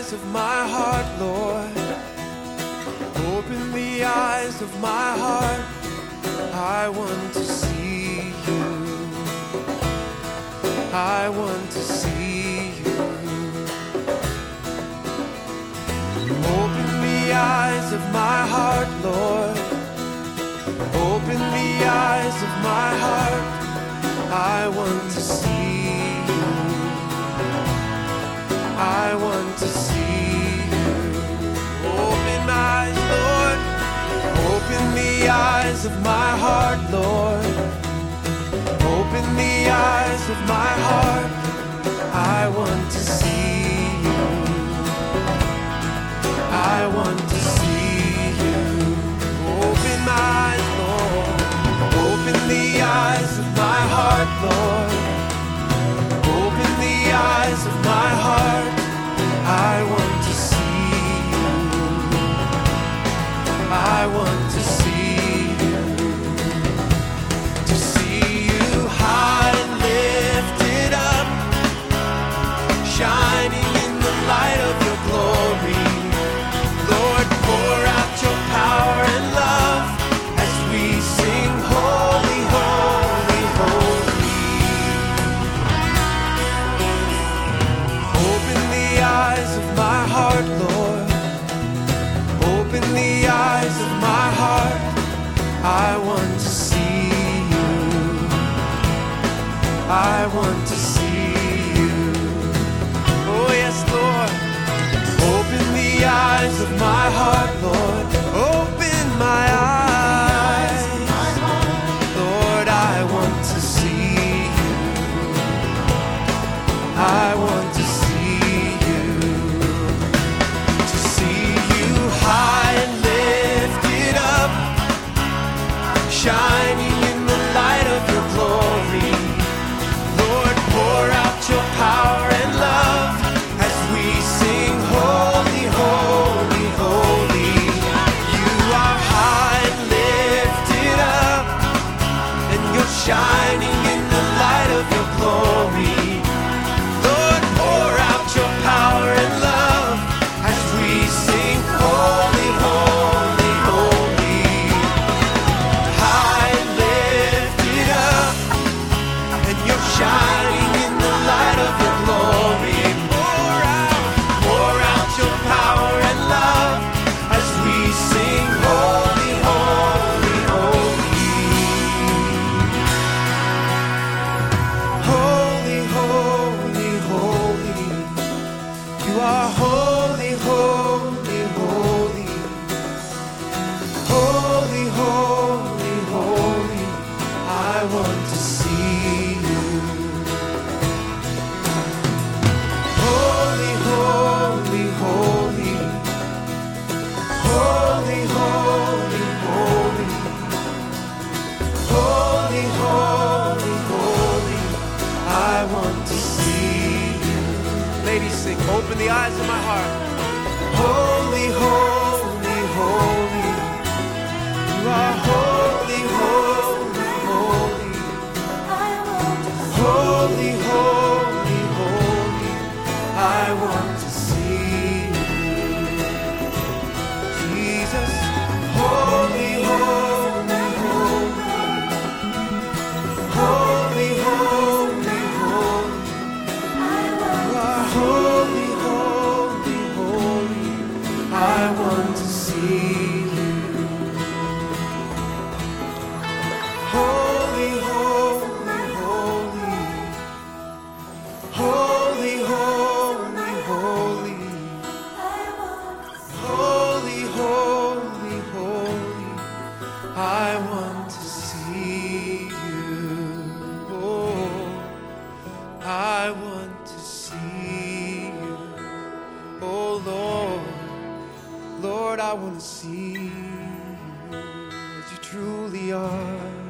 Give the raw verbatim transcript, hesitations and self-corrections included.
eyes of my heart, Lord. Open the eyes of my heart. I want to see you. I want to see you. Open the eyes of my heart, Lord. Open the eyes of my heart. I want to see you. I want to see you. Open eyes, Lord. Open the eyes of my heart, Lord. Open the eyes of my heart. I want to see you. I want to see you. Open my eyes, Lord. Open the eyes of my heart, Lord. Open the eyes of my heart. I want to see you. I want to see you. To see you high and lifted up, shining in the light of your glory. Lord, pour out your power and love as we sing holy, holy, holy. Open the eyes of my heart, Lord. Open the eyes of my heart. I want to see you. I want to see you. Oh yes, Lord. Open the eyes of my heart, Lord. Open my eyes. Lord, I want to see you. I want to see you. To see you high and lifted up, shining in the light of your glory. Lord, pour out your power and love as we sing holy, holy, holy. You are high and lifted up, and you're shining in the light of your glory. Lord, pour out your power and love as we sing holy, holy, holy. High and lifted up, and you're shining in the light of your glory. Pour out, pour out your power and love as we sing holy, holy, holy. Holy, holy, holy. You are holy, holy, holy. Holy, holy, holy. I want to see you. Holy, holy, holy. Holy, holy, holy. Holy, holy, holy. I want to see you. Ladies, sing, open the eyes of my heart. Holy, holy, holy. You are holy, holy, holy. Holy, holy, holy. I want to see you. Jesus, holy, holy, holy. Holy, holy, holy. You are holy, holy, holy. I want to see you. Holy, holy, holy. Holy, holy, holy. Holy, holy, holy. I want to see you. Oh, I want to see you. Oh Lord, Lord, I want to see you as you truly are.